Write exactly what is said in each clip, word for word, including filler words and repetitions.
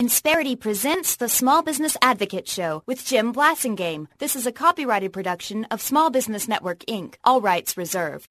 Insperity presents the Small Business Advocate Show with Jim Blasingame. This is a copyrighted production of Small Business Network, Incorporated. All rights reserved.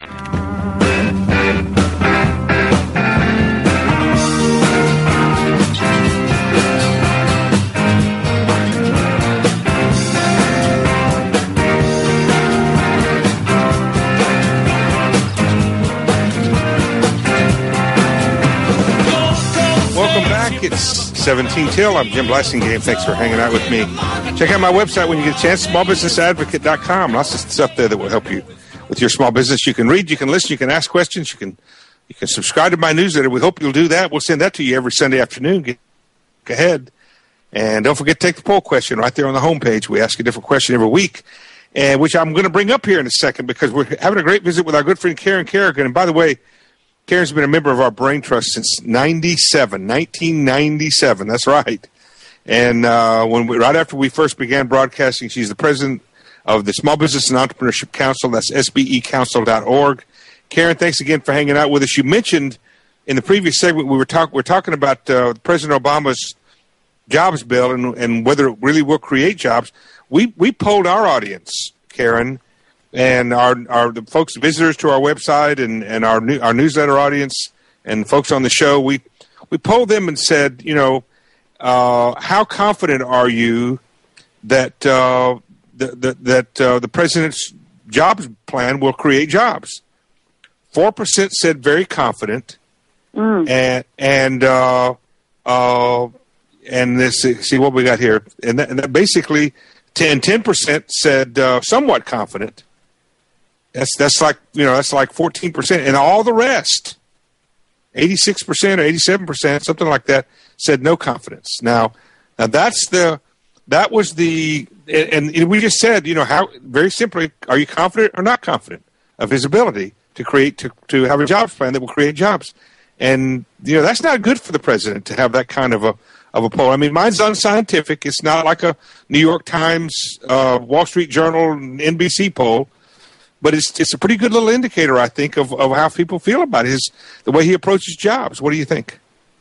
Welcome back. It's seventeen till. I'm Jim Blasingame. Thanks for hanging out with me. Check out my website when you get a chance, small business advocate dot com. Lots of stuff there that will help you with your small business. You can read, you can listen, you can ask questions, you can you can subscribe to my newsletter. We hope you'll do that. We'll send that to you every Sunday afternoon. Get ahead. And don't forget to take the poll question right there on the homepage. We ask a different question every week, and which I'm going to bring up here in a second because we're having a great visit with our good friend Karen Kerrigan. And by the way, Karen's been a member of our Brain Trust since ninety-seven, nineteen ninety-seven. That's right. And uh, when we, right after we first began broadcasting, she's the president of the Small Business and Entrepreneurship Council. That's S B E council dot org. Karen, thanks again for hanging out with us. You mentioned in the previous segment we were, talk, we were talking about uh, President Obama's jobs bill and, and whether it really will create jobs. We we polled our audience, Karen, and our our the folks, visitors to our website and, and our new, our newsletter audience and folks on the show, we we polled them and said, you know, uh, how confident are you that uh, the, the, that uh, the president's jobs plan will create jobs? Four percent said very confident, mm. and and uh, uh, and this see what we got here, and that, and that basically ten percent said uh, somewhat confident. That's that's like you know that's like fourteen percent, and all the rest, eighty-six percent or eighty-seven percent, something like that, said no confidence. Now, now that's the that was the and, and we just said you know how very simply, are you confident or not confident of his ability to create to to have a jobs plan that will create jobs? And you know that's not good for the president to have that kind of a of a poll. I mean, mine's unscientific. It's not like a New York Times, uh, Wall Street Journal, N B C poll. But it's it's a pretty good little indicator, I think, of, of how people feel about his the way he approaches jobs. What do you think?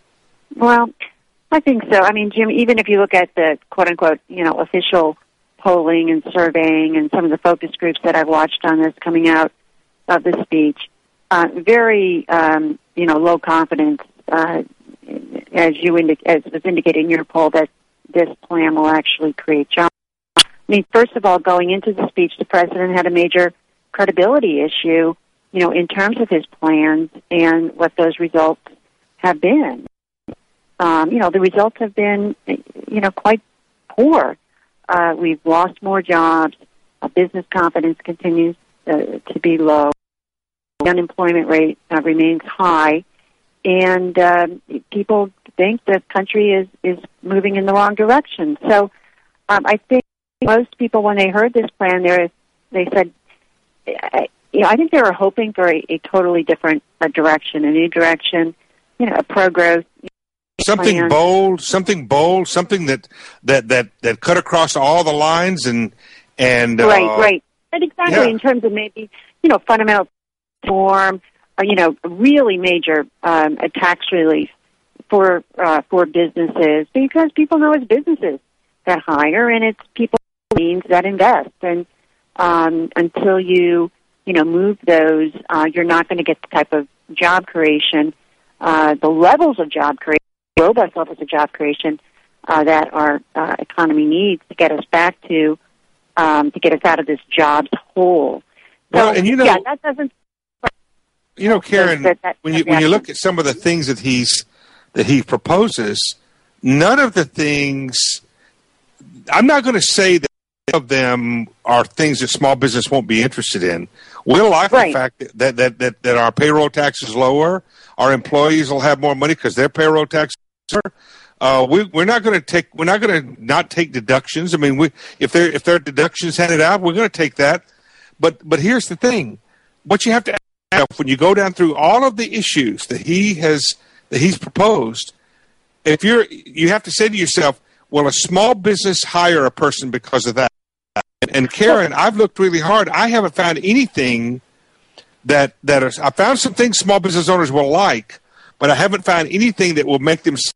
Well, I think so. I mean, Jim, even if you look at the quote unquote, you know, official polling and surveying and some of the focus groups that I've watched on this coming out of the speech, uh, very um, you know low confidence, uh, as you indi- as was indicated in your poll, that this plan will actually create jobs. I mean, first of all, going into the speech, the president had a major credibility issue, you know, in terms of his plans and what those results have been. Um, you know, the results have been, you know, quite poor. Uh, we've lost more jobs. Uh, business confidence continues uh, to be low. The unemployment rate uh, remains high. And um, people think the country is, is moving in the wrong direction. So um, I think most people, when they heard this plan, they they said, I, you know, I think they were hoping for a, a totally different uh, direction, a new direction, you know, a pro-growth something plan. bold, something bold, something that, that, that, that cut across all the lines and and uh, right, right, and exactly yeah. in terms of maybe you know fundamental reform, or, you know, really major um, a tax relief for uh, for businesses, because people know it's businesses that hire and it's people means that invest. And Um, until you, you know, move those, uh, you're not going to get the type of job creation, uh, the levels of job creation, robust levels of job creation uh, that our uh, economy needs to get us back to, um, to get us out of this jobs hole. So, well, and you know, yeah, that doesn't. You know, Karen, that, that, when you when you look at some of the things that he's that he proposes, none of the things. I'm not going to say that of them are things that small business won't be interested in. We'll like right. the fact that, that, that, that our payroll tax is lower. Our employees will have more money because their payroll tax is lower. Uh, we, we're not going to take. We're not going to not take deductions. I mean, we if there if there are deductions handed out, we're going to take that. But but here's the thing: what you have to ask yourself when you go down through all of the issues that he has that he's proposed, if you're you have to say to yourself, will a small business hire a person because of that? And Karen, I've looked really hard. I haven't found anything that that is, I found some things small business owners will like, but I haven't found anything that will make them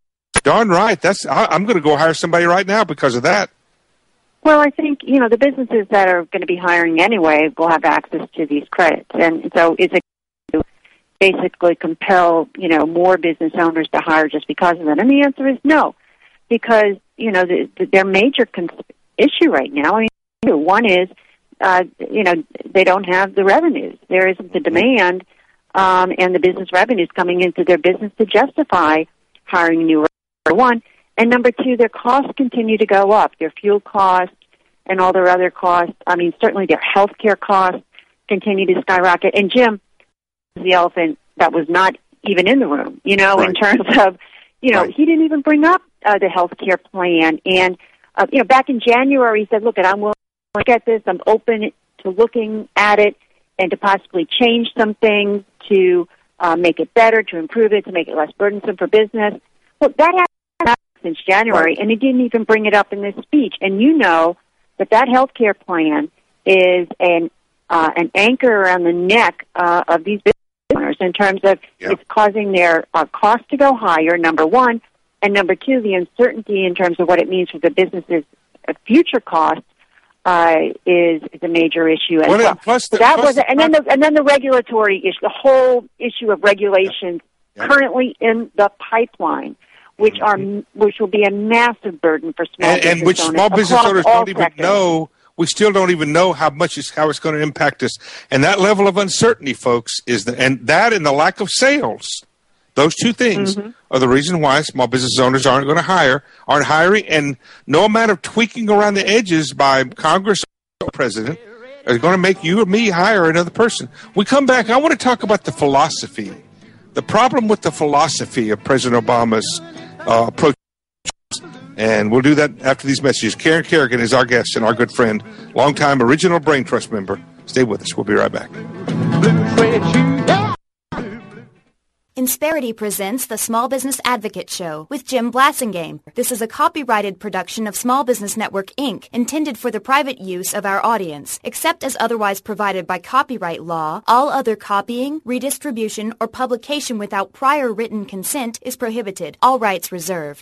Darn right. That's I, I'm going to go hire somebody right now because of that. Well, I think, you know, the businesses that are going to be hiring anyway will have access to these credits. And so is it to basically compel, you know, more business owners to hire just because of that? And the answer is no, because, you know, the, the, their major cons- issue right now, I mean, one is, uh, you know, they don't have the revenues. There isn't the demand um, and the business revenues coming into their business to justify hiring new workers, number one. And number two, their costs continue to go up. Their fuel costs and all their other costs, I mean, certainly their health care costs continue to skyrocket. And Jim, the elephant that was not even in the room, you know, right. in terms of, you know, right. he didn't even bring up uh, the health care plan. And, uh, you know, back in January, he said, look, I'm willing to look at this. I'm open to looking at it and to possibly change some things to uh, make it better, to improve it, to make it less burdensome for business. Well, that happened since January, right. and he didn't even bring it up in this speech. And you know that that health care plan is an uh, an anchor around the neck uh, of these business owners in terms of yep. it's causing their uh, costs to go higher, number one, and number two, the uncertainty in terms of what it means for the business's uh, future costs uh, is, is a major issue as well. well. Plus so the, that plus was, a, and then the and then the regulatory issue, the whole issue of regulations yep. Yep. currently in the pipeline, which are which will be a massive burden for small and, business and which owners small business owners don't even sectors. know. We still don't even know how much is how it's going to impact us, and that level of uncertainty, folks, is the and that and the lack of sales. Those two things mm-hmm. are the reason why small business owners aren't going to hire, aren't hiring, and no amount of tweaking around the edges by Congress or President is going to make you or me hire another person. We come back. I want to talk about the philosophy, the problem with the philosophy of President Obama's Uh, approach, and we'll do that after these messages. Karen Kerrigan is our guest and our good friend, longtime Original Brain Trust member. Stay with us. We'll be right back. Insperity presents the Small Business Advocate Show with Jim Blasingame. This is a copyrighted production of Small Business Network, Incorporated, intended for the private use of our audience. Except as otherwise provided by copyright law, all other copying, redistribution, or publication without prior written consent is prohibited. All rights reserved.